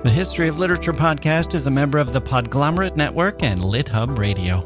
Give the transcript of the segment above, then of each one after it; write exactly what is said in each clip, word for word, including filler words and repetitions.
The History of Literature podcast is a member of the Podglomerate Network and LitHub Radio.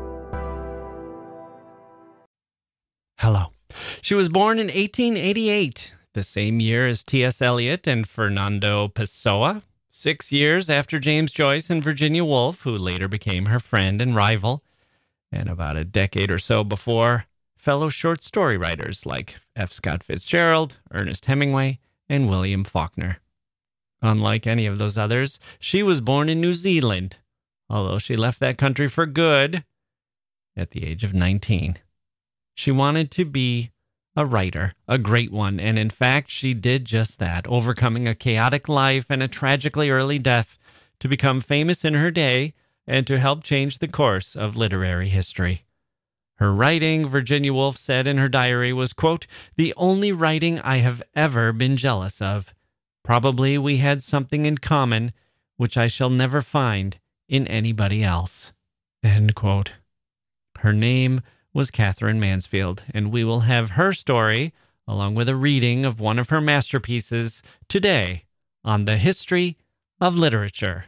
Hello. She was born in eighteen eighty-eight, the same year as T S Eliot and Fernando Pessoa, six years after James Joyce and Virginia Woolf, who later became her friend and rival, and about a decade or so before, fellow short story writers like F. Scott Fitzgerald, Ernest Hemingway, and William Faulkner. Unlike any of those others, she was born in New Zealand, although she left that country for good at the age of nineteen. She wanted to be a writer, a great one, and in fact, she did just that, overcoming a chaotic life and a tragically early death to become famous in her day and to help change the course of literary history. Her writing, Virginia Woolf said in her diary, was, quote, "the only writing I have ever been jealous of. Probably we had something in common which I shall never find in anybody else." End quote. Her name was Katherine Mansfield, and we will have her story, along with a reading of one of her masterpieces, today on the History of Literature.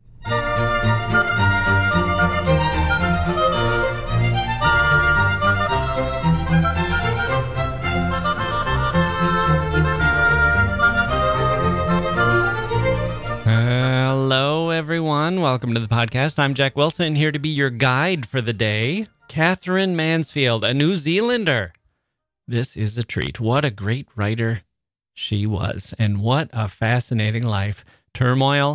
Hello, everyone. Welcome to the podcast. I'm Jack Wilson, here to be your guide for the day. Katherine Mansfield, a New Zealander. This is a treat. What a great writer she was, and what a fascinating life. Turmoil,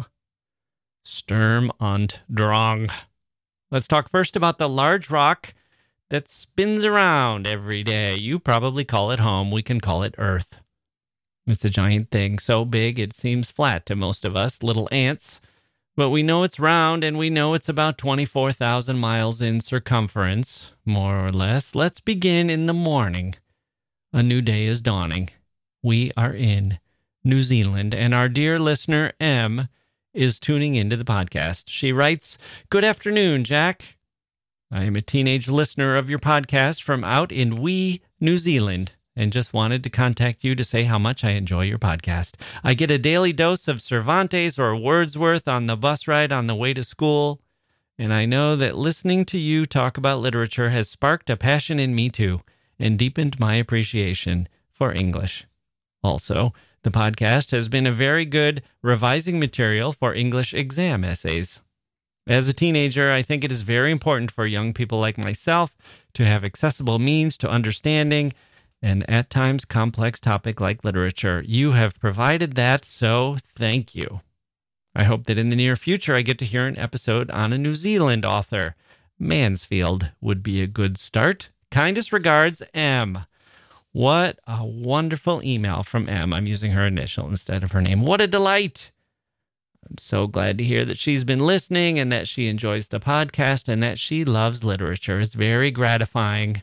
Sturm und Drang. Let's talk first about the large rock that spins around every day. You probably call it home. We can call it Earth. It's a giant thing, so big it seems flat to most of us, little ants. But we know it's round, and we know it's about twenty-four thousand miles in circumference, more or less. Let's begin in the morning. A new day is dawning. We are in New Zealand, and our dear listener, M, is tuning into the podcast. She writes, "Good afternoon, Jack. I am a teenage listener of your podcast from out in wee New Zealand, and just wanted to contact you to say how much I enjoy your podcast. I get a daily dose of Cervantes or Wordsworth on the bus ride on the way to school, and I know that listening to you talk about literature has sparked a passion in me too, and deepened my appreciation for English. Also, the podcast has been a very good revising material for English exam essays. As a teenager, I think it is very important for young people like myself to have accessible means to understanding and at times complex topic like literature. You have provided that, so thank you. I hope that in the near future I get to hear an episode on a New Zealand author. Mansfield would be a good start. Kindest regards, M." What a wonderful email from M. I'm using her initial instead of her name. What a delight. I'm so glad to hear that she's been listening and that she enjoys the podcast and that she loves literature. It's very gratifying.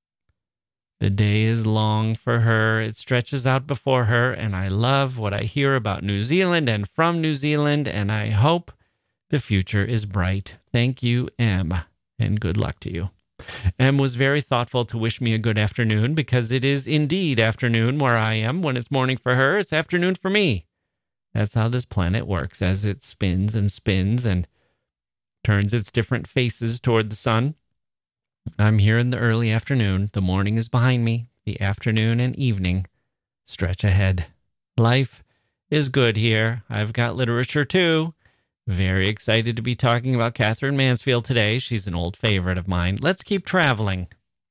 The day is long for her. It stretches out before her, and I love what I hear about New Zealand and from New Zealand, and I hope the future is bright. Thank you, M, and good luck to you. M was very thoughtful to wish me a good afternoon, because it is indeed afternoon where I am. When it's morning for her, it's afternoon for me. That's how this planet works, as it spins and spins and turns its different faces toward the sun. I'm here in the early afternoon. The morning is behind me. The afternoon and evening stretch ahead. Life is good here. I've got literature too. Very excited to be talking about Katherine Mansfield today. She's an old favorite of mine. Let's keep traveling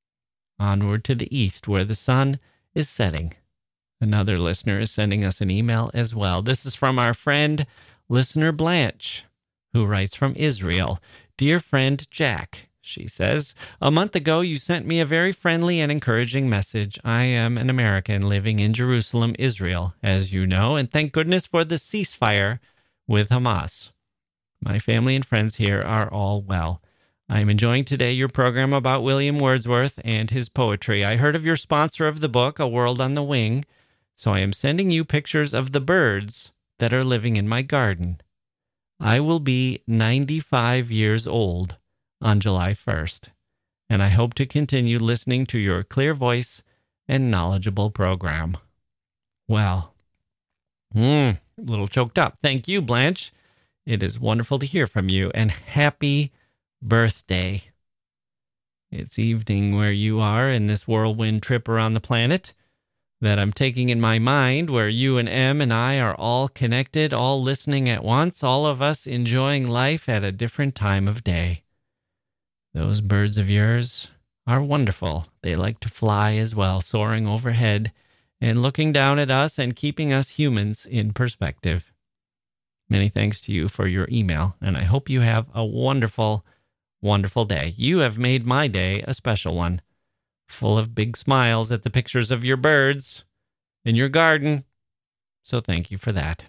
onward to the east where the sun is setting. Another listener is sending us an email as well. This is from our friend, listener Blanche, who writes from Israel. "Dear friend Jack," she says, "a month ago you sent me a very friendly and encouraging message. I am an American living in Jerusalem, Israel, as you know, and thank goodness for the ceasefire with Hamas. My family and friends here are all well. I am enjoying today your program about William Wordsworth and his poetry. I heard of your sponsor of the book, A World on the Wing, so I am sending you pictures of the birds that are living in my garden. I will be ninety-five years old on July first, and I hope to continue listening to your clear voice and knowledgeable program." Well, mm, a little choked up. Thank you, Blanche. It is wonderful to hear from you, and happy birthday. It's evening where you are in this whirlwind trip around the planet that I'm taking in my mind, where you and Em and I are all connected, all listening at once, all of us enjoying life at a different time of day. Those birds of yours are wonderful. They like to fly as well, soaring overhead and looking down at us and keeping us humans in perspective. Many thanks to you for your email, and I hope you have a wonderful, wonderful day. You have made my day a special one, full of big smiles at the pictures of your birds in your garden. So thank you for that.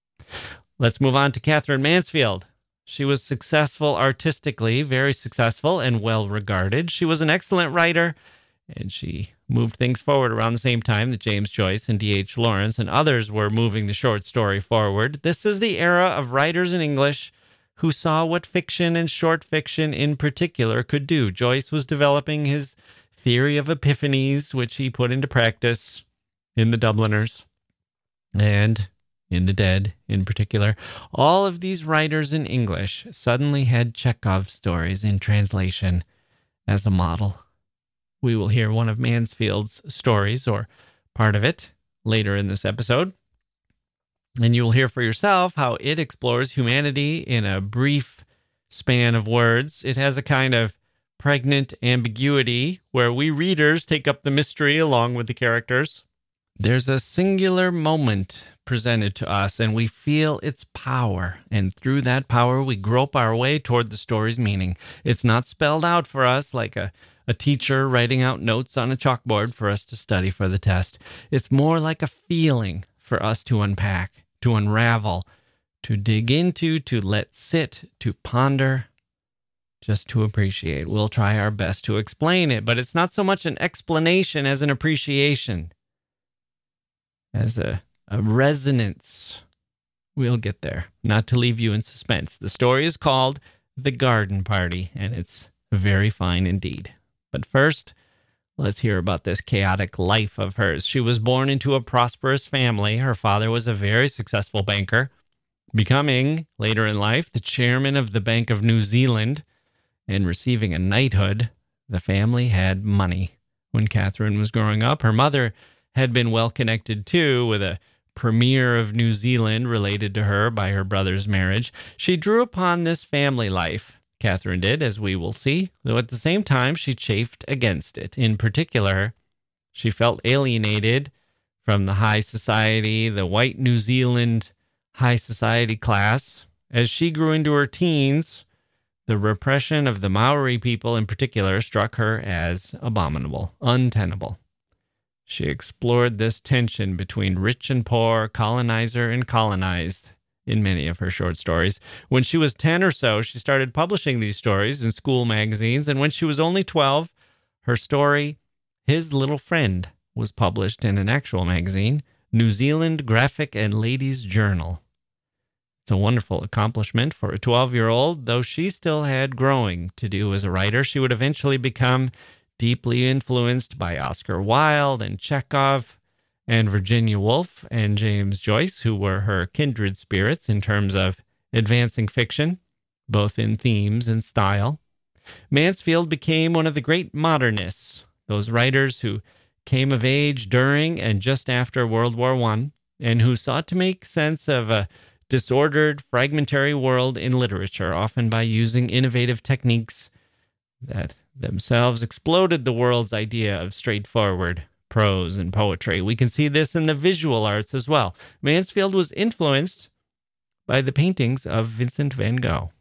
Let's move on to Catherine Mansfield. She was successful artistically, very successful and well regarded. She was an excellent writer, and she moved things forward around the same time that James Joyce and D H Lawrence and others were moving the short story forward. This is the era of writers in English who saw what fiction and short fiction in particular could do. Joyce was developing his theory of epiphanies, which he put into practice in The Dubliners and in The Dead in particular. All of these writers in English suddenly had Chekhov stories in translation as a model. We will hear one of Mansfield's stories, or part of it, later in this episode. And you will hear for yourself how it explores humanity in a brief span of words. It has a kind of pregnant ambiguity where we readers take up the mystery along with the characters. There's a singular moment presented to us, and we feel its power. And through that power, we grope our way toward the story's meaning. It's not spelled out for us like a, a teacher writing out notes on a chalkboard for us to study for the test. It's more like a feeling for us to unpack, to unravel, to dig into, to let sit, to ponder, just to appreciate. We'll try our best to explain it, but it's not so much an explanation as an appreciation, as a, a resonance. We'll get there, not to leave you in suspense. The story is called The Garden Party, and it's very fine indeed. But first, let's hear about this chaotic life of hers. She was born into a prosperous family. Her father was a very successful banker, becoming, later in life, the chairman of the Bank of New Zealand and receiving a knighthood. The family had money. When Catherine was growing up, her mother had been well connected too with a premier of New Zealand related to her by her brother's marriage. She drew upon this family life, Catherine did, as we will see, though at the same time she chafed against it. In particular, she felt alienated from the high society, the white New Zealand high society class. As she grew into her teens, the repression of the Maori people in particular struck her as abominable, untenable. She explored this tension between rich and poor, colonizer and colonized in many of her short stories. When she was ten or so, she started publishing these stories in school magazines, and when she was only twelve, her story, His Little Friend, was published in an actual magazine, New Zealand Graphic and Ladies' Journal. It's a wonderful accomplishment for a twelve-year-old, though she still had growing to do as a writer. She would eventually become deeply influenced by Oscar Wilde and Chekhov and Virginia Woolf and James Joyce, who were her kindred spirits in terms of advancing fiction, both in themes and style. Mansfield became one of the great modernists, those writers who came of age during and just after World War One, and who sought to make sense of a disordered, fragmentary world in literature, often by using innovative techniques that themselves exploded the world's idea of straightforward prose and poetry. We can see this in the visual arts as well. Mansfield was influenced by the paintings of Vincent van Gogh.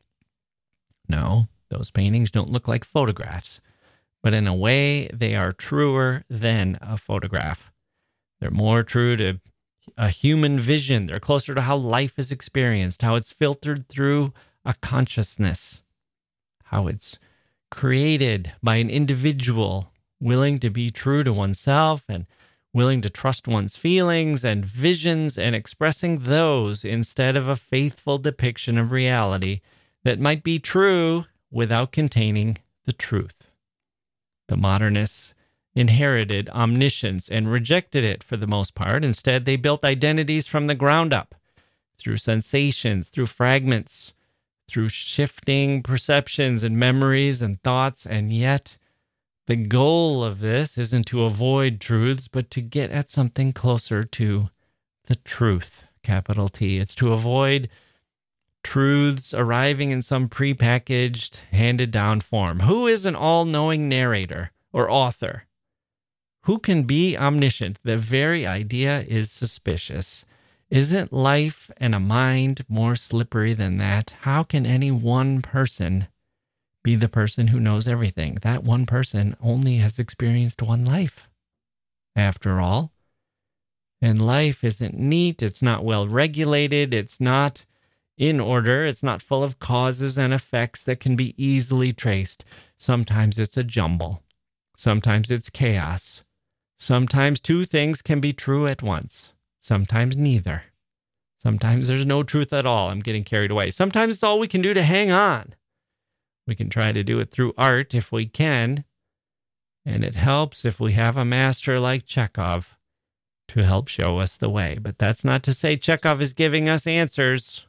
No, those paintings don't look like photographs, but in a way, they are truer than a photograph. They're more true to a human vision. They're closer to how life is experienced, how it's filtered through a consciousness, how it's created by an individual willing to be true to oneself and willing to trust one's feelings and visions and expressing those instead of a faithful depiction of reality that might be true without containing the truth. The modernists inherited omniscience and rejected it for the most part. Instead, they built identities from the ground up, through sensations, through fragments, through shifting perceptions and memories and thoughts. And yet, the goal of this isn't to avoid truths, but to get at something closer to the truth, capital T. It's to avoid truths arriving in some prepackaged, handed-down form. Who is an all-knowing narrator or author? Who can be omniscient? The very idea is suspicious. Isn't life and a mind more slippery than that? How can any one person be the person who knows everything? That one person only has experienced one life, after all. And life isn't neat. It's not well regulated. It's not in order. It's not full of causes and effects that can be easily traced. Sometimes it's a jumble. Sometimes it's chaos. Sometimes two things can be true at once. Sometimes neither. Sometimes there's no truth at all. I'm getting carried away. Sometimes it's all we can do to hang on. We can try to do it through art if we can. And it helps if we have a master like Chekhov to help show us the way. But that's not to say Chekhov is giving us answers.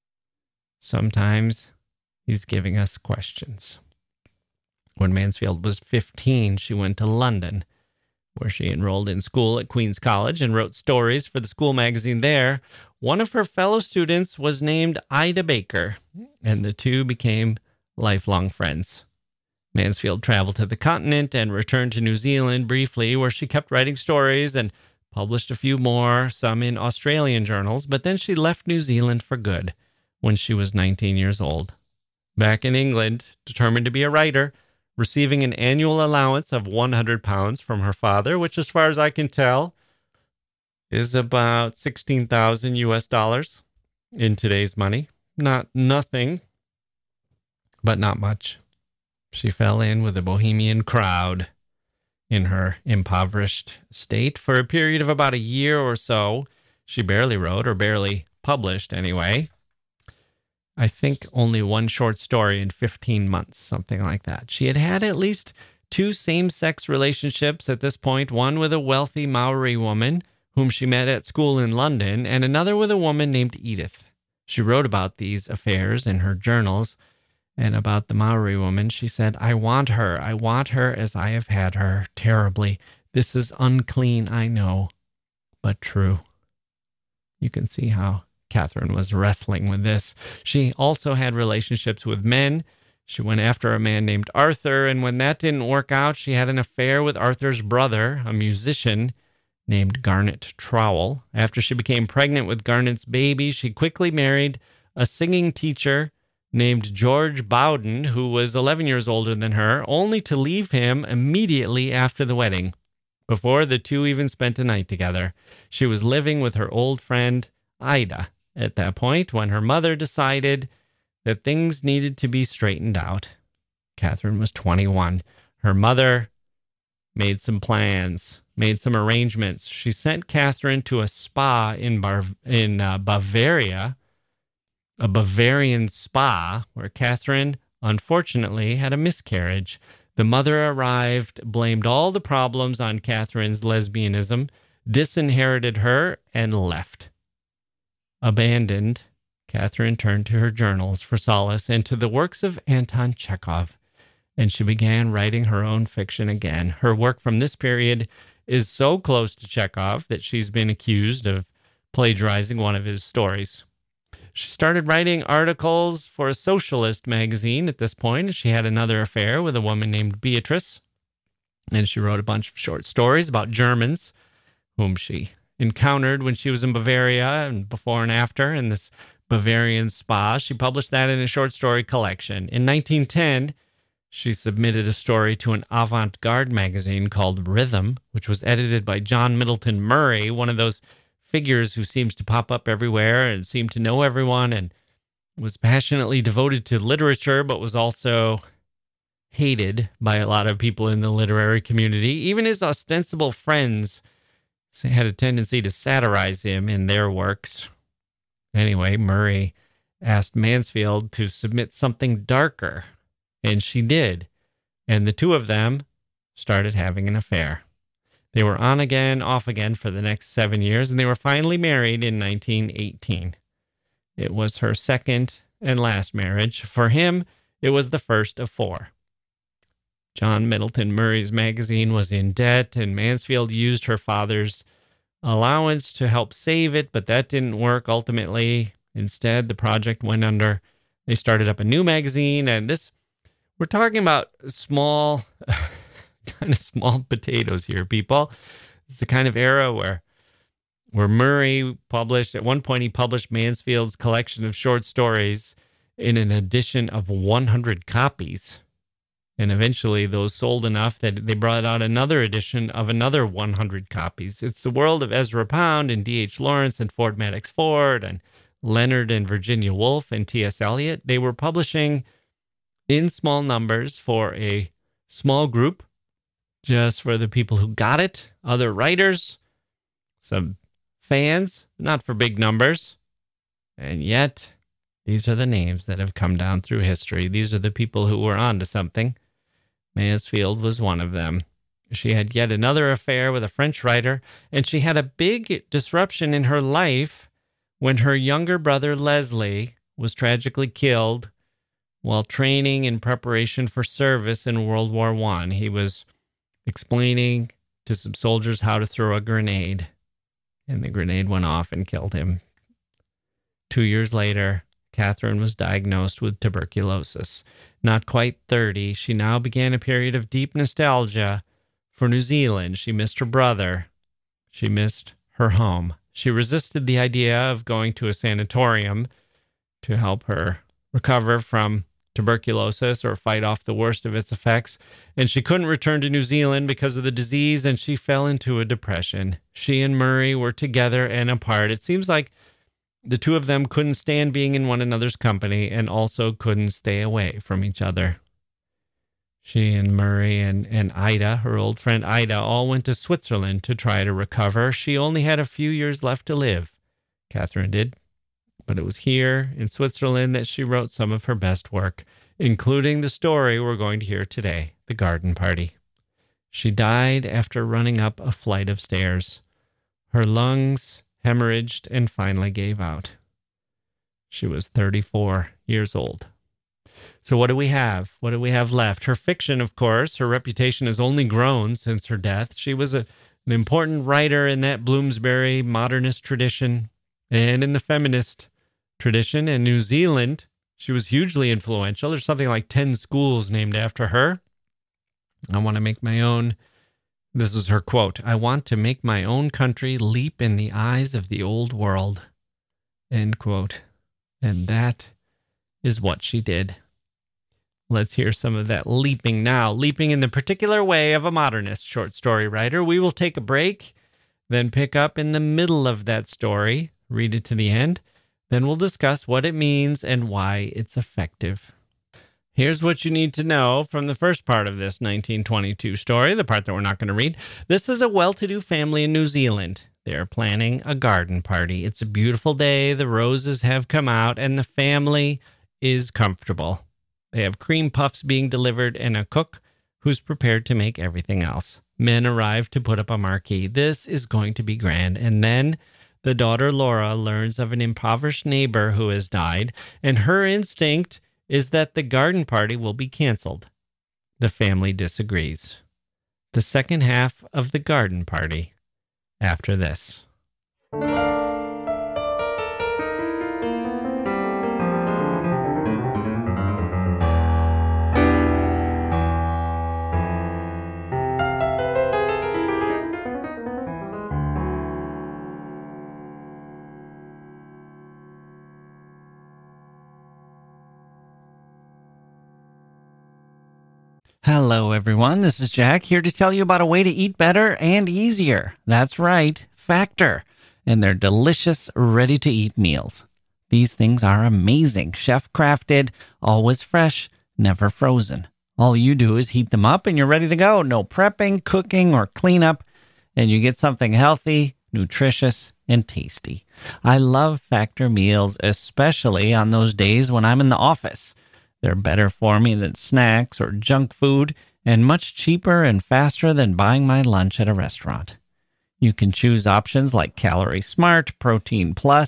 Sometimes he's giving us questions. When Mansfield was fifteen, she went to London, where she enrolled in school at Queen's College and wrote stories for the school magazine there. One of her fellow students was named Ida Baker, and the two became lifelong friends. Mansfield traveled to the continent and returned to New Zealand briefly, where she kept writing stories and published a few more, some in Australian journals, but then she left New Zealand for good when she was nineteen years old. Back in England, determined to be a writer, receiving an annual allowance of one hundred pounds from her father, which, as far as I can tell, is about sixteen thousand U S dollars in today's money. Not nothing, but not much. She fell in with a bohemian crowd in her impoverished state. For a period of about a year or so, she barely wrote, or barely published anyway. I think only one short story in fifteen months, something like that. She had had at least two same-sex relationships at this point, one with a wealthy Maori woman whom she met at school in London, and another with a woman named Edith. She wrote about these affairs in her journals, and about the Maori woman, she said, "I want her. I want her as I have had her, terribly. This is unclean, I know, but true." You can see how Catherine was wrestling with this. She also had relationships with men. She went after a man named Arthur, and when that didn't work out, she had an affair with Arthur's brother, a musician named Garnet Trowell. After she became pregnant with Garnet's baby, she quickly married a singing teacher named George Bowden, who was eleven years older than her, only to leave him immediately after the wedding, before the two even spent a night together. She was living with her old friend Ida at that point when her mother decided that things needed to be straightened out. Catherine was twenty-one. Her mother made some plans, made some arrangements. She sent Catherine to a spa in Bar- in uh, Bavaria, a Bavarian spa, where Catherine, unfortunately, had a miscarriage. The mother arrived, blamed all the problems on Catherine's lesbianism, disinherited her, and left. Abandoned, Catherine turned to her journals for solace and to the works of Anton Chekhov, and she began writing her own fiction again. Her work from this period is so close to Chekhov that she's been accused of plagiarizing one of his stories. She started writing articles for a socialist magazine at this point. She had another affair with a woman named Beatrice, and she wrote a bunch of short stories about Germans whom she encountered when she was in Bavaria and before and after in this Bavarian spa. She published that in a short story collection. In nineteen ten, she submitted a story to an avant-garde magazine called Rhythm, which was edited by John Middleton Murray, one of those figures who seems to pop up everywhere and seemed to know everyone and was passionately devoted to literature, but was also hated by a lot of people in the literary community. Even his ostensible friends had a tendency to satirize him in their works. Anyway, Murray asked Mansfield to submit something darker, and she did. And the two of them started having an affair. They were on again, off again for the next seven years, and they were finally married in nineteen eighteen. It was her second and last marriage. For him, it was the first of four. John Middleton Murray's magazine was in debt, and Mansfield used her father's allowance to help save it, but that didn't work ultimately. Instead, the project went under. They started up a new magazine, and this, we're talking about small, kind of small potatoes here, people. It's the kind of era where where Murray published, at one point he published Mansfield's collection of short stories in an edition of one hundred copies. And eventually those sold enough that they brought out another edition of another one hundred copies. It's the world of Ezra Pound and D H Lawrence and Ford Madox Ford and Leonard and Virginia Woolf and T S Eliot. They were publishing in small numbers for a small group, just for the people who got it, other writers, some fans, not for big numbers. And yet, these are the names that have come down through history. These are the people who were onto something. Mansfield was one of them. She had yet another affair with a French writer, and she had a big disruption in her life when her younger brother Leslie was tragically killed while training in preparation for service in World War One. He was explaining to some soldiers how to throw a grenade, and the grenade went off and killed him. Two years later, Catherine was diagnosed with tuberculosis. Not quite thirty, she now began a period of deep nostalgia for New Zealand. She missed her brother. She missed her home. She resisted the idea of going to a sanatorium to help her recover from tuberculosis or fight off the worst of its effects. And she couldn't return to New Zealand because of the disease, and she fell into a depression. She and Murray were together and apart. It seems like the two of them couldn't stand being in one another's company and also couldn't stay away from each other. She and Murray and, and Ida, her old friend Ida, all went to Switzerland to try to recover. She only had a few years left to live. Catherine did. But it was here in Switzerland that she wrote some of her best work, including the story we're going to hear today, The Garden Party. She died after running up a flight of stairs. Her lungs hemorrhaged and finally gave out. She was thirty-four years old. So what do we have? What do we have left? Her fiction, of course. Her reputation has only grown since her death. She was a, an important writer in that Bloomsbury modernist tradition and in the feminist tradition. In New Zealand, she was hugely influential. There's something like ten schools named after her. I want to make my own. This is her quote. I want to make my own country leap in the eyes of the old world. End quote. And that is what she did. Let's hear some of that leaping now. Leaping in the particular way of a modernist short story writer. We will take a break, then pick up in the middle of that story, read it to the end. Then we'll discuss what it means and why it's effective. Here's what you need to know from the first part of this nineteen twenty-two story, the part that we're not going to read. This is a well-to-do family in New Zealand. They're planning a garden party. It's a beautiful day. The roses have come out, and the family is comfortable. They have cream puffs being delivered and a cook who's prepared to make everything else. Men arrive to put up a marquee. This is going to be grand. And then the daughter Laura learns of an impoverished neighbor who has died, and her instinct is that the garden party will be canceled. The family disagrees. The second half of The Garden Party after this. Hello, everyone. This is Jack here to tell you about a way to eat better and easier. That's right, Factor, and their delicious, ready-to-eat meals. These things are amazing, chef-crafted, always fresh, never frozen. All you do is heat them up and you're ready to go. No prepping, cooking, or cleanup, and you get something healthy, nutritious, and tasty. I love Factor meals, especially on those days when I'm in the office. They're better for me than snacks or junk food, and much cheaper and faster than buying my lunch at a restaurant. You can choose options like Calorie Smart, Protein Plus,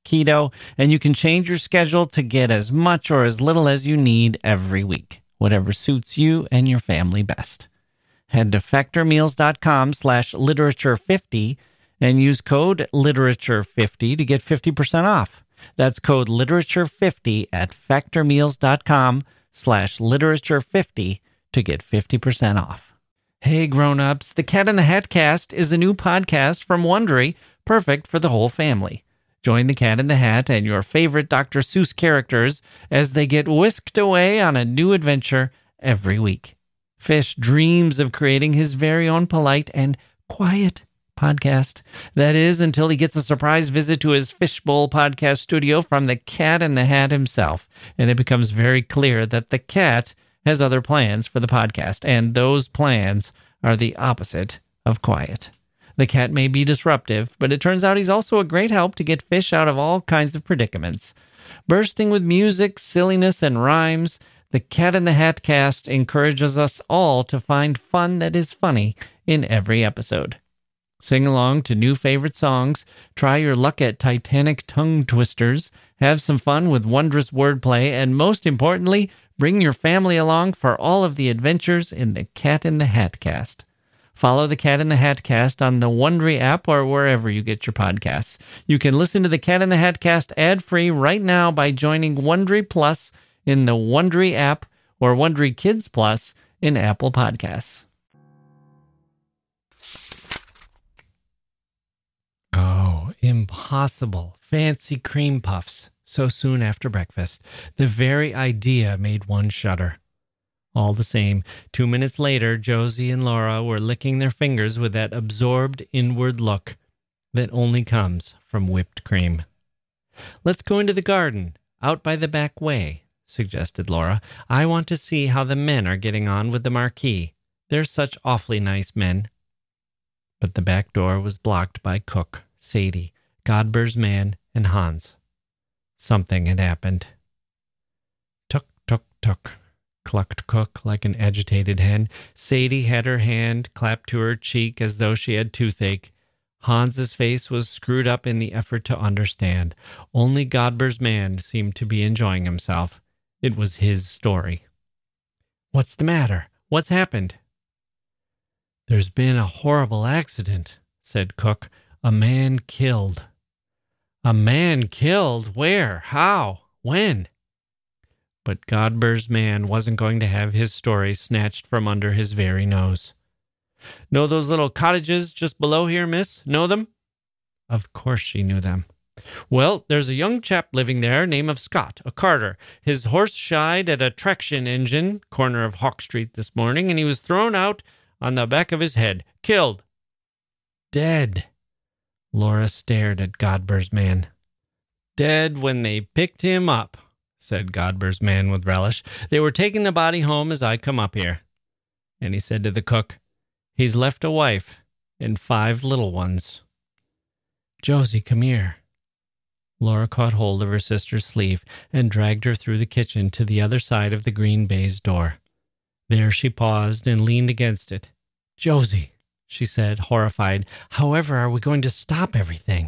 keto, and you can change your schedule to get as much or as little as you need every week, whatever suits you and your family best. Head to factormeals.com slash literature fifty and use code literature fifty to get fifty percent off. That's code literature fifty at factormeals.com slash literature fifty to get fifty percent off. Hey grown-ups, the Cat in the Hat Cast is a new podcast from Wondery, perfect for the whole family. Join the Cat in the Hat and your favorite Doctor Seuss characters as they get whisked away on a new adventure every week. Fish dreams of creating his very own polite and quiet podcast. That is, until he gets a surprise visit to his Fishbowl podcast studio from the Cat in the Hat himself, and it becomes very clear that the cat has other plans for the podcast, and those plans are the opposite of quiet. The cat may be disruptive, but it turns out he's also a great help to get Fish out of all kinds of predicaments. Bursting with music, silliness, and rhymes, the Cat in the Hat Cast encourages us all to find fun that is funny in every episode. Sing along to new favorite songs, try your luck at Titanic tongue twisters, have some fun with wondrous wordplay, and most importantly, bring your family along for all of the adventures in the Cat in the Hat Cast. Follow the Cat in the Hat Cast on the Wondery app or wherever you get your podcasts. You can listen to the Cat in the Hat Cast ad-free right now by joining Wondery Plus in the Wondery app or Wondery Kids Plus in Apple Podcasts. Oh, impossible. Fancy cream puffs so soon after breakfast. The very idea made one shudder. All the same, two minutes later, Josie and Laura were licking their fingers with that absorbed inward look that only comes from whipped cream. Let's go into the garden, out by the back way, suggested Laura. I want to see how the men are getting on with the marquee. They're such awfully nice men. But the back door was blocked by Cook, Sadie, Godber's man, and Hans. Something had happened. Tuk, tuk, tuk, clucked Cook like an agitated hen. Sadie had her hand clapped to her cheek as though she had toothache. Hans's face was screwed up in the effort to understand. Only Godber's man seemed to be enjoying himself. It was his story. What's the matter? What's happened? There's been a horrible accident, said Cook. A man killed. A man killed? Where? How? When? But Godber's man wasn't going to have his story snatched from under his very nose. Know those little cottages just below here, miss? Know them? Of course she knew them. Well, there's a young chap living there, name of Scott, a carter. His horse shied at a traction engine, corner of Hawk Street this morning, and he was thrown out on the back of his head. Killed. Dead. Laura stared at Godber's man. Dead when they picked him up, said Godber's man with relish. They were taking the body home as I come up here. And he said to the cook, he's left a wife and five little ones. Josie, come here. Laura caught hold of her sister's sleeve and dragged her through the kitchen to the other side of the green baize door. There she paused and leaned against it. Josie, she said, horrified, however are we going to stop everything?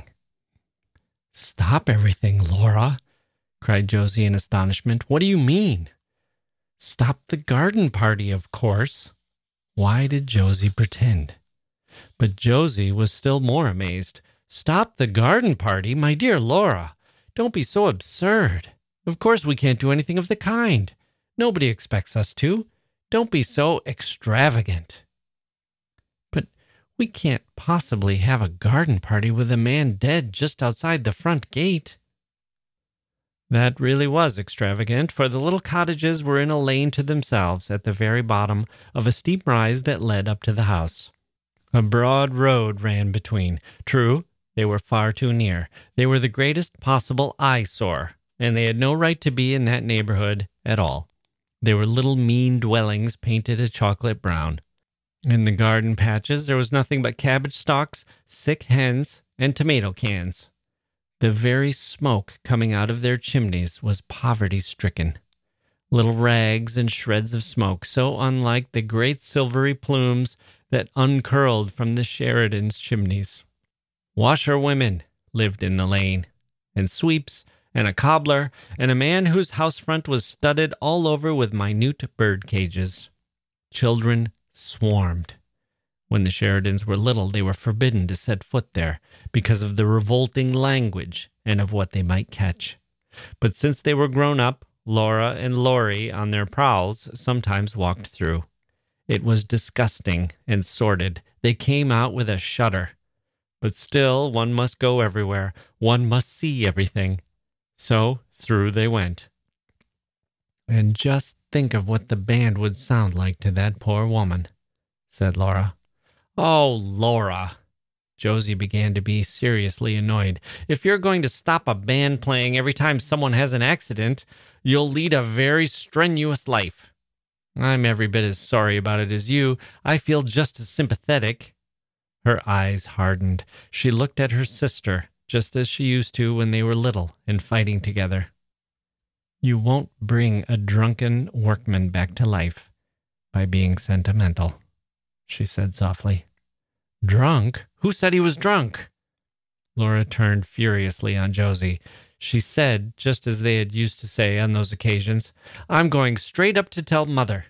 Stop everything, Laura, cried Josie in astonishment. What do you mean? Stop the garden party, of course. Why did Josie pretend? But Josie was still more amazed. Stop the garden party? My dear Laura, don't be so absurd. Of course we can't do anything of the kind. Nobody expects us to. Don't be so extravagant. But we can't possibly have a garden party with a man dead just outside the front gate. That really was extravagant, for the little cottages were in a lane to themselves at the very bottom of a steep rise that led up to the house. A broad road ran between. True, they were far too near. They were the greatest possible eyesore, and they had no right to be in that neighborhood at all. They were little mean dwellings painted a chocolate brown. In the garden patches there was nothing but cabbage stalks, sick hens, and tomato cans. The very smoke coming out of their chimneys was poverty-stricken. Little rags and shreds of smoke, so unlike the great silvery plumes that uncurled from the Sheridan's chimneys. Washerwomen lived in the lane, and sweeps, and a cobbler, and a man whose house front was studded all over with minute bird cages. Children swarmed. When the Sheridans were little, they were forbidden to set foot there because of the revolting language and of what they might catch. But since they were grown up, Laura and Laurie, on their prowls, sometimes walked through. It was disgusting and sordid. They came out with a shudder. But still, one must go everywhere. One must see everything. So through they went. And just think of what the band would sound like to that poor woman, said Laura. Oh, Laura. Josie began to be seriously annoyed. If you're going to stop a band playing every time someone has an accident, you'll lead a very strenuous life. I'm every bit as sorry about it as you. I feel just as sympathetic. Her eyes hardened. She looked at her sister, just as she used to when they were little and fighting together. You won't bring a drunken workman back to life by being sentimental, she said softly. Drunk? Who said he was drunk? Laura turned furiously on Josie. She said, just as they had used to say on those occasions, I'm going straight up to tell Mother.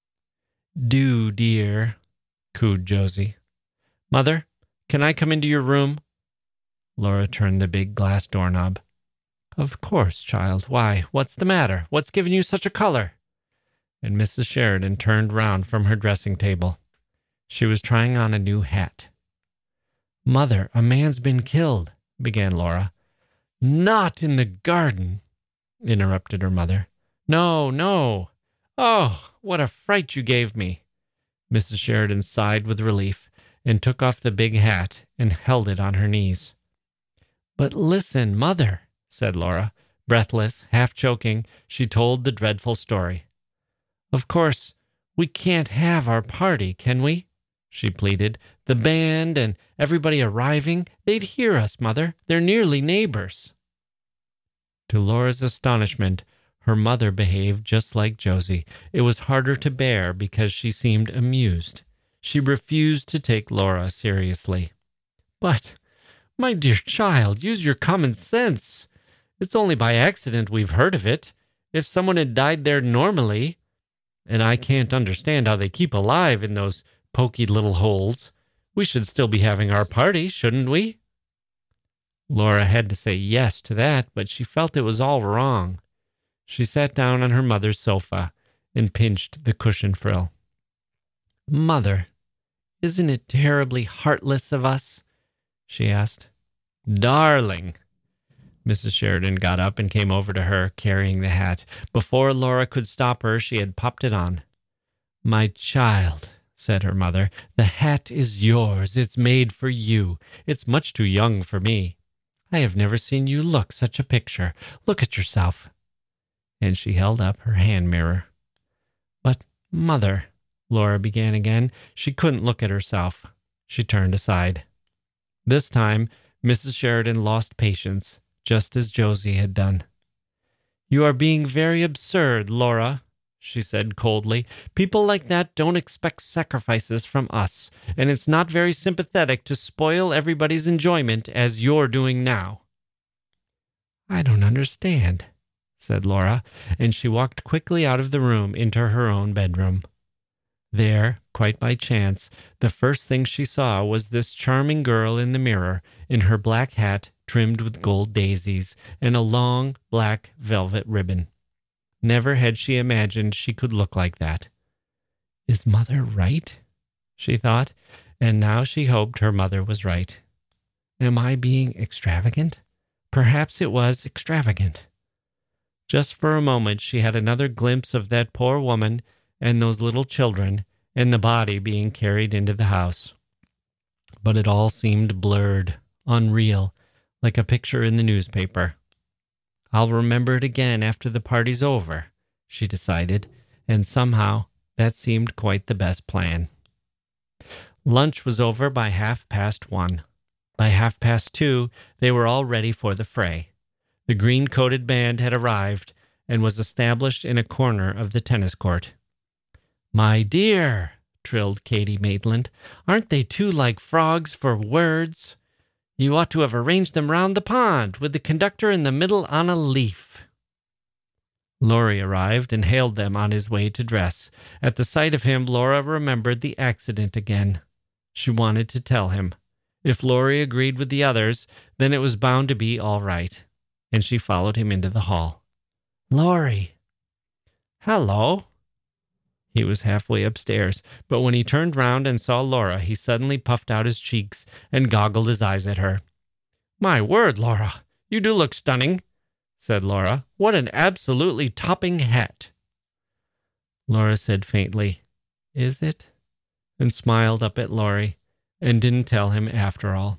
Do, dear, cooed Josie. Mother, can I come into your room? Laura turned the big glass doorknob. Of course, child. Why, what's the matter? What's given you such a color? And Missus Sheridan turned round from her dressing table. She was trying on a new hat. Mother, a man's been killed, began Laura. Not in the garden, interrupted her mother. No, no. Oh, what a fright you gave me. Missus Sheridan sighed with relief and took off the big hat and held it on her knees. But listen, Mother, said Laura. Breathless, half choking, she told the dreadful story. Of course, we can't have our party, can we? She pleaded. The band and everybody arriving, they'd hear us, Mother. They're nearly neighbors. To Laura's astonishment, her mother behaved just like Josie. It was harder to bear because she seemed amused. She refused to take Laura seriously. But, my dear child, use your common sense. It's only by accident we've heard of it. If someone had died there normally, and I can't understand how they keep alive in those poky little holes, we should still be having our party, shouldn't we? Laura had to say yes to that, but she felt it was all wrong. She sat down on her mother's sofa and pinched the cushion frill. Mother, isn't it terribly heartless of us? She asked. Darling! Missus Sheridan got up and came over to her, carrying the hat. Before Laura could stop her, she had popped it on. My child, said her mother, the hat is yours. It's made for you. It's much too young for me. I have never seen you look such a picture. Look at yourself. And she held up her hand mirror. But, Mother, Laura began again. She couldn't look at herself. She turned aside. This time, Missus Sheridan lost patience, just as Josie had done. You are being very absurd, Laura, she said coldly. People like that don't expect sacrifices from us, and it's not very sympathetic to spoil everybody's enjoyment as you're doing now. I don't understand, said Laura, and she walked quickly out of the room into her own bedroom. There, quite by chance, the first thing she saw was this charming girl in the mirror, in her black hat trimmed with gold daisies and a long black velvet ribbon. Never had she imagined she could look like that. Is Mother right? She thought, and now she hoped her mother was right. Am I being extravagant? Perhaps it was extravagant. Just for a moment she had another glimpse of that poor woman and those little children and the body being carried into the house. But it all seemed blurred, unreal, like a picture in the newspaper. I'll remember it again after the party's over, she decided, and somehow that seemed quite the best plan. Lunch was over by half past one. By half past two, they were all ready for the fray. The green-coated band had arrived and was established in a corner of the tennis court. My dear, trilled Katie Maitland, aren't they too like frogs for words? You ought to have arranged them round the pond, with the conductor in the middle on a leaf. Laurie arrived and hailed them on his way to dress. At the sight of him, Laura remembered the accident again. She wanted to tell him. If Laurie agreed with the others, then it was bound to be all right, and she followed him into the hall. Laurie. Hello. He was halfway upstairs, but when he turned round and saw Laura, he suddenly puffed out his cheeks and goggled his eyes at her. My word, Laura, you do look stunning, said Laura. What an absolutely topping hat. Laura said faintly, Is it? And smiled up at Laurie, and didn't tell him after all.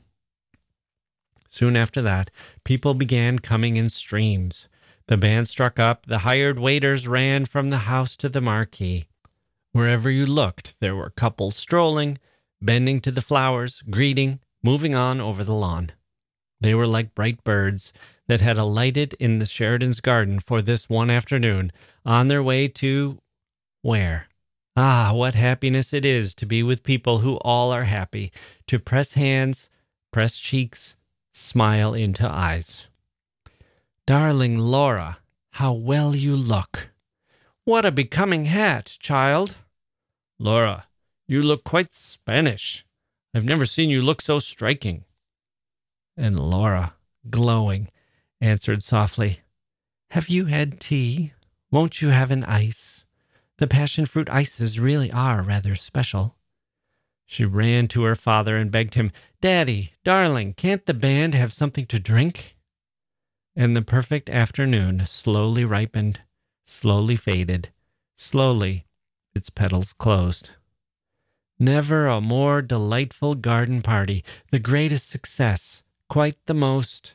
Soon after that, people began coming in streams. The band struck up, the hired waiters ran from the house to the marquee. Wherever you looked, there were couples strolling, bending to the flowers, greeting, moving on over the lawn. They were like bright birds that had alighted in the Sheridan's garden for this one afternoon, on their way to where? Ah, what happiness it is to be with people who all are happy, to press hands, press cheeks, smile into eyes. Darling Laura, how well you look. What a becoming hat, child. Laura, you look quite Spanish. I've never seen you look so striking. And Laura, glowing, answered softly, Have you had tea? Won't you have an ice? The passion fruit ices really are rather special. She ran to her father and begged him, Daddy, darling, can't the band have something to drink? And the perfect afternoon slowly ripened, slowly faded, slowly its petals closed. Never a more delightful garden party, the greatest success, quite the most.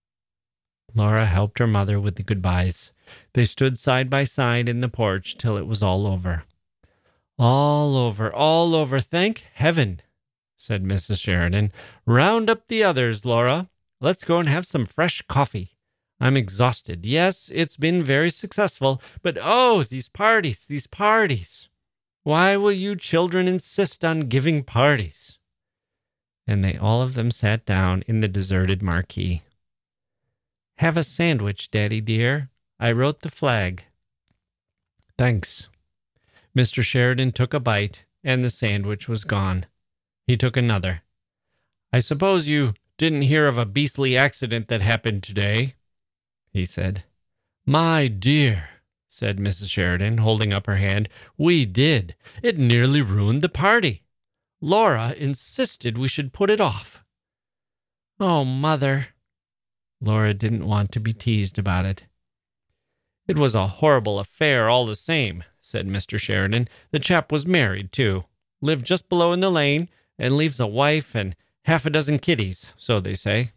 Laura helped her mother with the goodbyes. They stood side by side in the porch till it was all over. All over, all over, thank heaven, said Missus Sheridan. Round up the others, Laura. Let's go and have some fresh coffee. I'm exhausted. Yes, it's been very successful, but oh, these parties, these parties. Why will you children insist on giving parties? And they all of them sat down in the deserted marquee. Have a sandwich, Daddy dear. I wrote the flag. Thanks. Mister Sheridan took a bite, and the sandwich was gone. He took another. I suppose you didn't hear of a beastly accident that happened today, he said. My dear, said Missus Sheridan, holding up her hand, we did. It nearly ruined the party. Laura insisted we should put it off. Oh, Mother. Laura didn't want to be teased about it. It was a horrible affair all the same, said Mister Sheridan. The chap was married, too. Lived just below in the lane, and leaves a wife and half a dozen kiddies, so they say.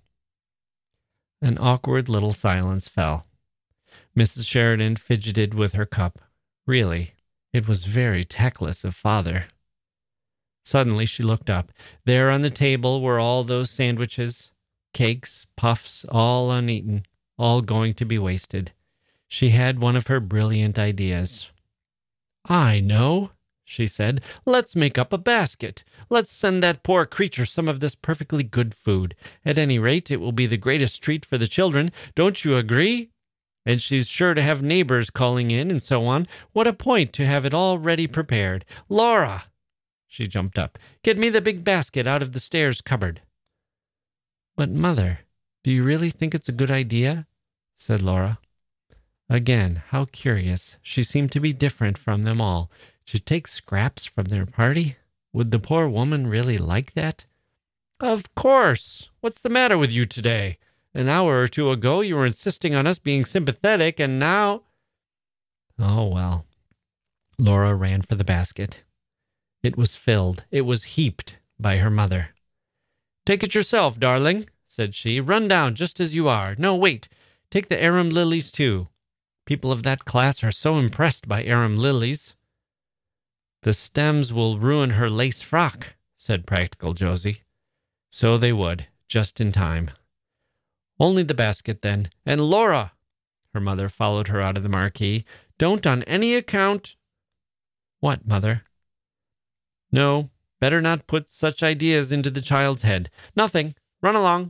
An awkward little silence fell. Missus Sheridan fidgeted with her cup. Really, it was very tactless of Father. Suddenly she looked up. There on the table were all those sandwiches, cakes, puffs, all uneaten, all going to be wasted. She had one of her brilliant ideas. I know, she said. Let's make up a basket. Let's send that poor creature some of this perfectly good food. At any rate, it will be the greatest treat for the children. Don't you agree? And she's sure to have neighbors calling in and so on. What a point to have it all ready prepared. Laura! She jumped up. Get me the big basket out of the stairs cupboard. But, Mother, do you really think it's a good idea? Said Laura. Again, how curious. She seemed to be different from them all. To take scraps from their party? Would the poor woman really like that? Of course. What's the matter with you today? An hour or two ago you were insisting on us being sympathetic, and now... Oh, well. Laura ran for the basket. It was filled. It was heaped by her mother. Take it yourself, darling, said she. Run down just as you are. No, wait. Take the arum lilies, too. People of that class are so impressed by arum lilies. The stems will ruin her lace frock, said practical Josie. So they would, just in time. Only the basket, then. And Laura, her mother followed her out of the marquee, don't on any account... What, Mother? No, better not put such ideas into the child's head. Nothing, Run along."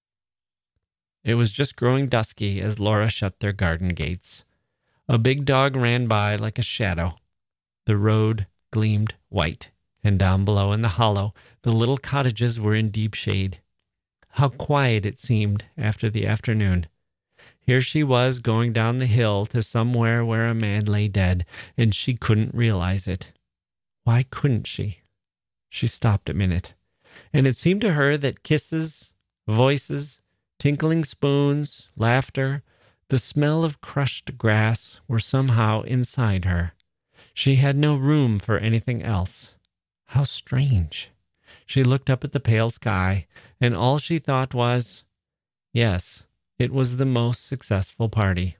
It was just growing dusky as Laura shut their garden gates. A big dog ran by like a shadow. The road gleamed white, and down below in the hollow, the little cottages were in deep shade. How quiet it seemed after the afternoon. Here she was going down the hill to somewhere where a man lay dead, and she couldn't realize it. Why couldn't she? She stopped a minute, and it seemed to her that kisses, voices, tinkling spoons, laughter, the smell of crushed grass were somehow inside her. She had no room for anything else. How strange. She looked up at the pale sky, and all she thought was, yes, it was the most successful party.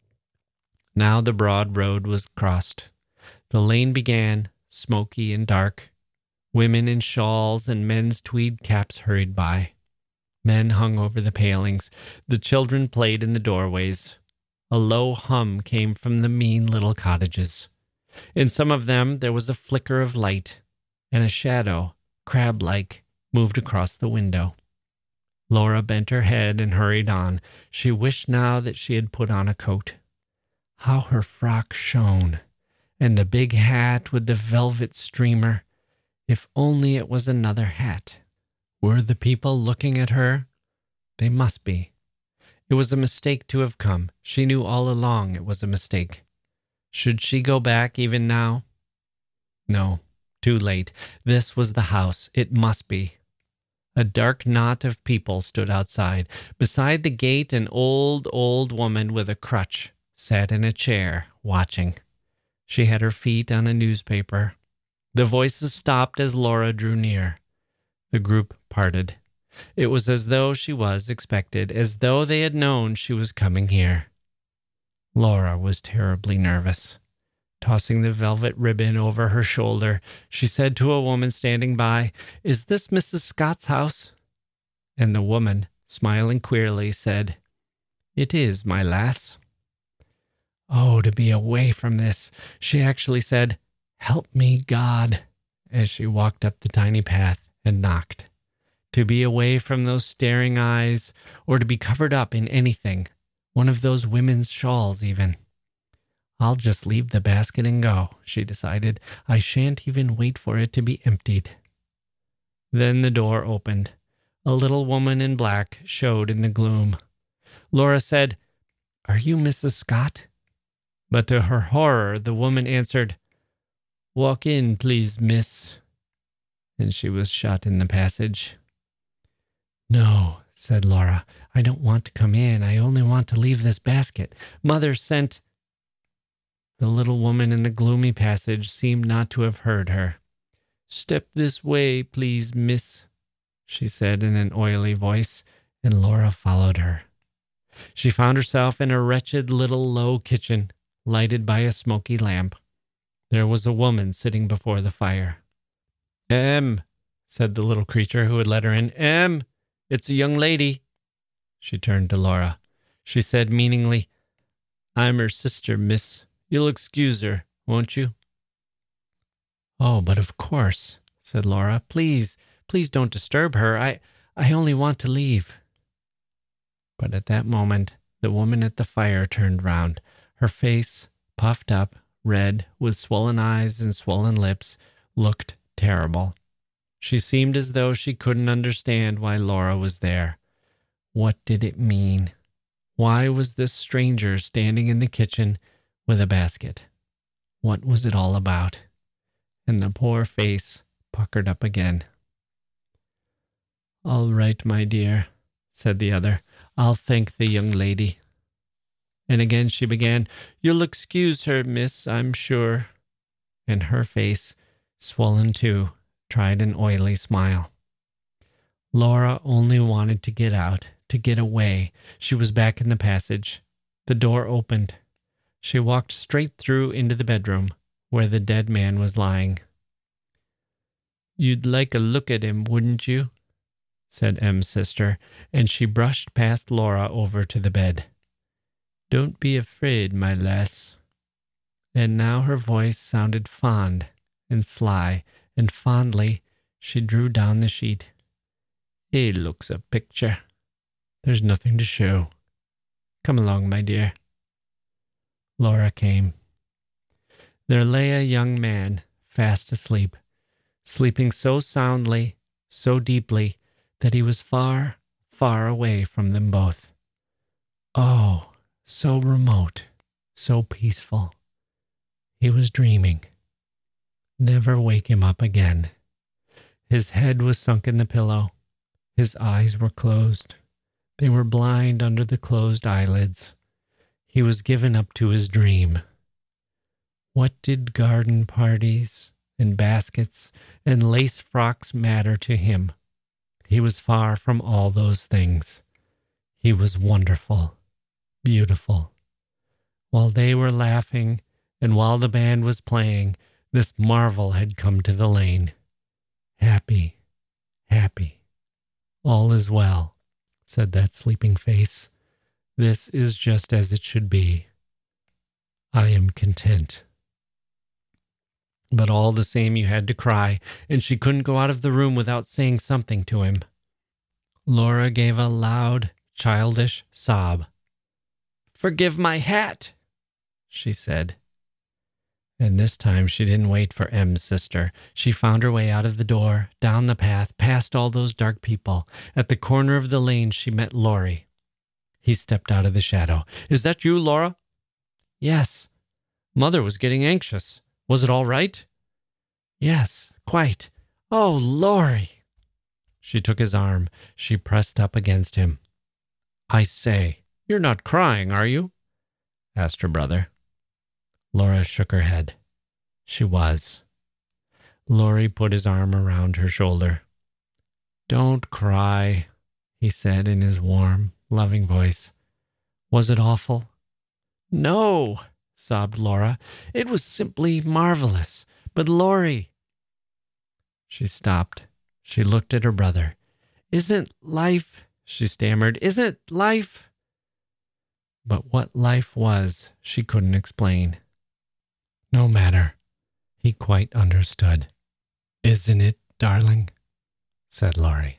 Now the broad road was crossed. The lane began, smoky and dark. Women in shawls and men's tweed caps hurried by. Men hung over the palings. The children played in the doorways. A low hum came from the mean little cottages. In some of them there was a flicker of light, and a shadow, crab-like, moved across the window. Laura bent her head and hurried on. She wished now that she had put on a coat. How her frock shone, and the big hat with the velvet streamer. If only it was another hat. Were the people looking at her? They must be. It was a mistake to have come. She knew all along it was a mistake. Should she go back even now? No, too late. This was the house. It must be. A dark knot of people stood outside. Beside the gate, an old, old woman with a crutch sat in a chair, watching. She had her feet on a newspaper. The voices stopped as Laura drew near. The group parted. It was as though she was expected, as though they had known she was coming here. Laura was terribly nervous. Tossing the velvet ribbon over her shoulder, she said to a woman standing by, "Is this Missus Scott's house?" And the woman, smiling queerly, said, "It is, my lass." Oh, to be away from this. She actually said, "Help me, God," as she walked up the tiny path and knocked. To be away from those staring eyes, or to be covered up in anything, one of those women's shawls even. "I'll just leave the basket and go," she decided. "I shan't even wait for it to be emptied." Then the door opened. A little woman in black showed in the gloom. Laura said, "Are you Missus Scott?" But to her horror, the woman answered, "Walk in, please, miss." And she was shut in the passage. "No," said Laura, "I don't want to come in. I only want to leave this basket. Mother sent—" The little woman in the gloomy passage seemed not to have heard her. "Step this way, please, miss," she said in an oily voice, and Laura followed her. She found herself in a wretched little low kitchen, lighted by a smoky lamp. There was a woman sitting before the fire. "Em," said the little creature who had let her in. "Em, it's a young lady." She turned to Laura. She said meaningly, "I'm her sister, miss. You'll excuse her, won't you?" "Oh, but of course," said Laura. "Please, please don't disturb her. I, I only want to leave." But at that moment, the woman at the fire turned round. Her face, puffed up, red, with swollen eyes and swollen lips, looked terrible. She seemed as though she couldn't understand why Laura was there. What did it mean? Why was this stranger standing in the kitchen with a basket? What was it all about? And the poor face puckered up again. "All right, my dear," said the other. "I'll thank the young lady." And again she began, "You'll excuse her, miss, I'm sure." And her face, swollen too, tried an oily smile. Laura only wanted to get out, to get away. She was back in the passage. The door opened. She walked straight through into the bedroom, where the dead man was lying. "You'd like a look at him, wouldn't you?" said Em's sister, and she brushed past Laura over to the bed. "Don't be afraid, my lass." And now her voice sounded fond and sly, and fondly she drew down the sheet. He looks a picture. There's nothing to show. Come along, my dear. Laura came. There lay a young man, fast asleep, sleeping so soundly, so deeply, that he was far, far away from them both. Oh, so remote, so peaceful. He was dreaming. Never wake him up again. His head was sunk in the pillow. His eyes were closed. They were blind under the closed eyelids. He was given up to his dream. What did garden parties and baskets and lace frocks matter to him? He was far from all those things. He was wonderful, beautiful. While they were laughing and while the band was playing, this marvel had come to the lane. Happy, happy. All is well, said that sleeping face. This is just as it should be. I am content. But all the same you had to cry, and she couldn't go out of the room without saying something to him. Laura gave a loud, childish sob. "Forgive my hat," she said. And this time she didn't wait for M's sister. She found her way out of the door, down the path, past all those dark people. At the corner of the lane she met Laurie. He stepped out of the shadow. "Is that you, Laura?" "Yes." "Mother was getting anxious. Was it all right?" "Yes, quite. Oh, Laurie." She took his arm. She pressed up against him. "I say, you're not crying, are you?" asked her brother. Laura shook her head. She was. Laurie put his arm around her shoulder. "Don't cry," he said in his warm, loving voice. "Was it awful?" "No," sobbed Laura. "It was simply marvelous. But Laurie—" She stopped. She looked at her brother. "Isn't life," she stammered, "isn't life—" But what life was, she couldn't explain. No matter. He quite understood. "Isn't it, darling?" said Laurie.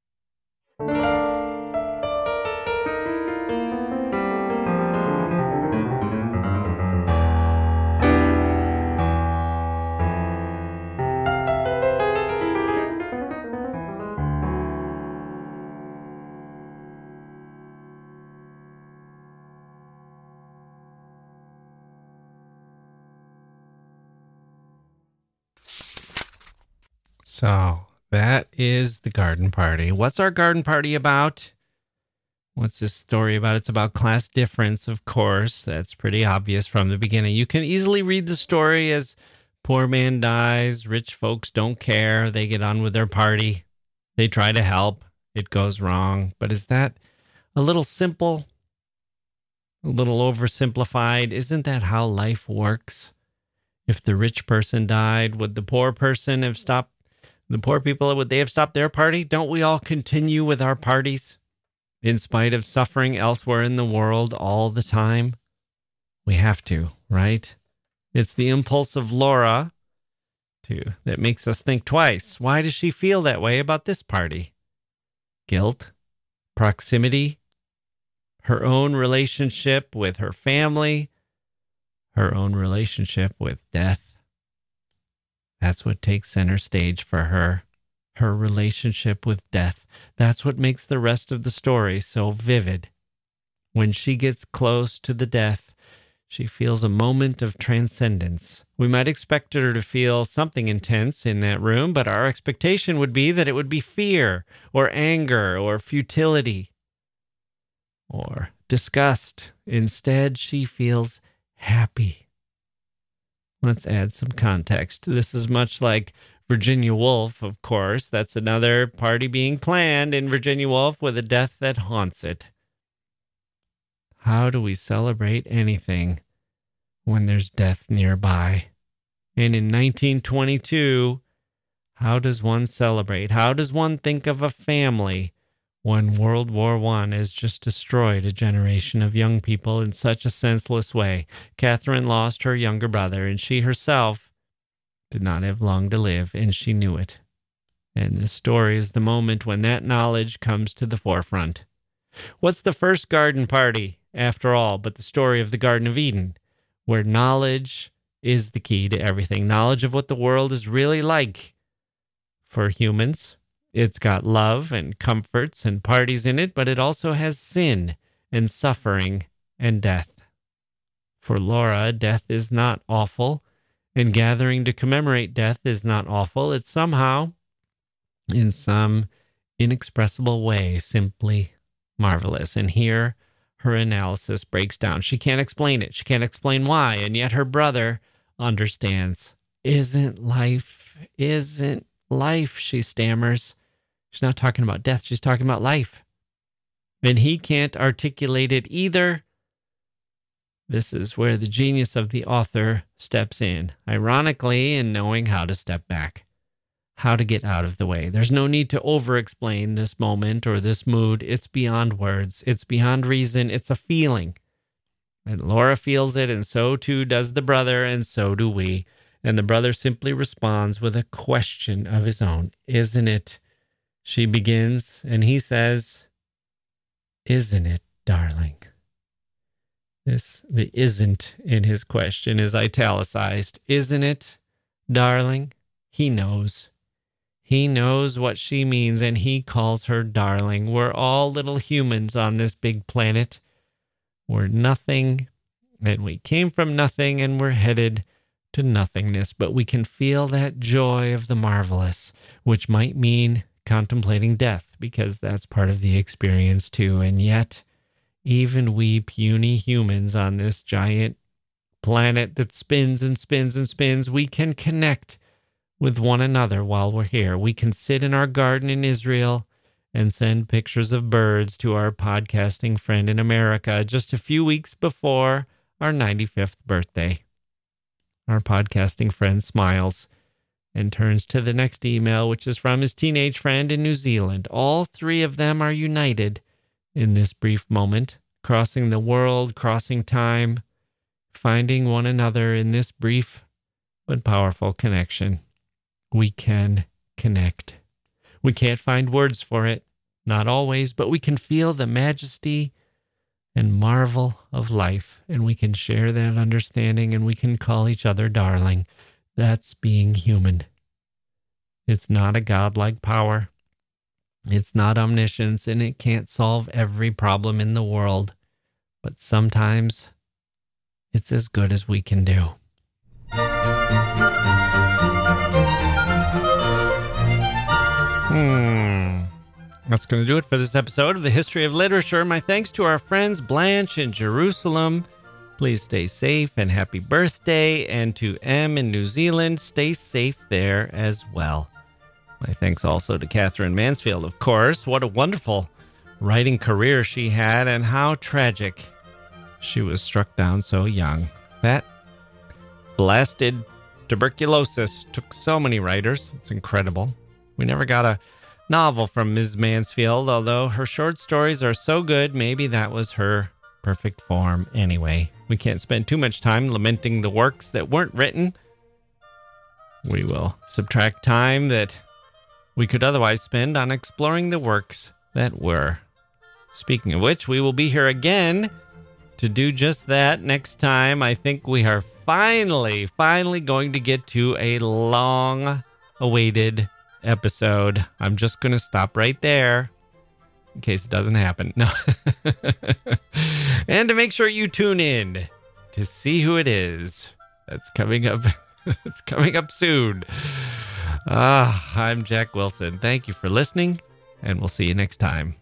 So that is the garden party. What's our garden party about? What's this story about? It's about class difference, of course. That's pretty obvious from the beginning. You can easily read the story as poor man dies, rich folks don't care, they get on with their party, they try to help, it goes wrong. But is that a little simple? A little oversimplified? Isn't that how life works? If the rich person died, would the poor person have stopped? The poor people, would they have stopped their party? Don't we all continue with our parties in spite of suffering elsewhere in the world all the time? We have to, right? It's the impulse of Laura to that makes us think twice. Why does she feel that way about this party? Guilt? Proximity? Her own relationship with her family? Her own relationship with death? That's what takes center stage for her. Her relationship with death. That's what makes the rest of the story so vivid. When she gets close to the death, she feels a moment of transcendence. We might expect her to feel something intense in that room, but our expectation would be that it would be fear or anger or futility or disgust. Instead, she feels happy. Let's add some context. This is much like Virginia Woolf, of course. That's another party being planned in Virginia Woolf with a death that haunts it. How do we celebrate anything when there's death nearby? And in nineteen twenty-two, how does one celebrate? How does one think of a family when World War One has just destroyed a generation of young people in such a senseless way? Catherine lost her younger brother, and she herself did not have long to live, and she knew it. And this story is the moment when that knowledge comes to the forefront. What's the first garden party, after all, but the story of the Garden of Eden, where knowledge is the key to everything. Knowledge of what the world is really like for humans. It's got love and comforts and parties in it, but it also has sin and suffering and death. For Laura, death is not awful, and gathering to commemorate death is not awful. It's somehow, in some inexpressible way, simply marvelous. And here her analysis breaks down. She can't explain it. She can't explain why. And yet her brother understands. Isn't life, isn't life, she stammers. She's not talking about death. She's talking about life. And he can't articulate it either. This is where the genius of the author steps in, ironically, in knowing how to step back. How to get out of the way. There's no need to over-explain this moment or this mood. It's beyond words. It's beyond reason. It's a feeling. And Laura feels it, and so too does the brother, and so do we. And the brother simply responds with a question of his own. Isn't it? She begins, and he says, isn't it, darling? This, the isn't in his question is italicized. Isn't it, darling? He knows. He knows what she means, and he calls her darling. We're all little humans on this big planet. We're nothing, and we came from nothing, and we're headed to nothingness. But we can feel that joy of the marvelous, which might mean contemplating death, because that's part of the experience too. And yet, even we puny humans on this giant planet that spins and spins and spins, we can connect with one another while we're here. We can sit in our garden in Israel and send pictures of birds to our podcasting friend in America just a few weeks before our ninety-fifth birthday. Our podcasting friend smiles and turns to the next email, which is from his teenage friend in New Zealand. All three of them are united in this brief moment, crossing the world, crossing time, finding one another in this brief but powerful connection. We can connect. We can't find words for it, not always, but we can feel the majesty and marvel of life, and we can share that understanding, and we can call each other darling. That's being human. It's not a godlike power. It's not omniscience, and it can't solve every problem in the world, but sometimes it's as good as we can do. Hmm. That's going to do it for this episode of the History of Literature. My thanks to our friends Blanche in Jerusalem. Please stay safe and happy birthday. And to Em in New Zealand, stay safe there as well. My thanks also to Catherine Mansfield, of course. What a wonderful writing career she had, and how tragic she was struck down so young. That blasted tuberculosis took so many writers. It's incredible. We never got a novel from Miz Mansfield, although her short stories are so good, maybe that was her perfect form anyway. We can't spend too much time lamenting the works that weren't written. We will subtract time that we could otherwise spend on exploring the works that were. Speaking of which, we will be here again to do just that next time. I think we are finally, finally going to get to a long-awaited episode. I'm just going to stop right there in case it doesn't happen. No. And to make sure you tune in to see who it is. That's coming up. It's coming up soon. Ah, I'm Jack Wilson. Thank you for listening, and we'll see you next time.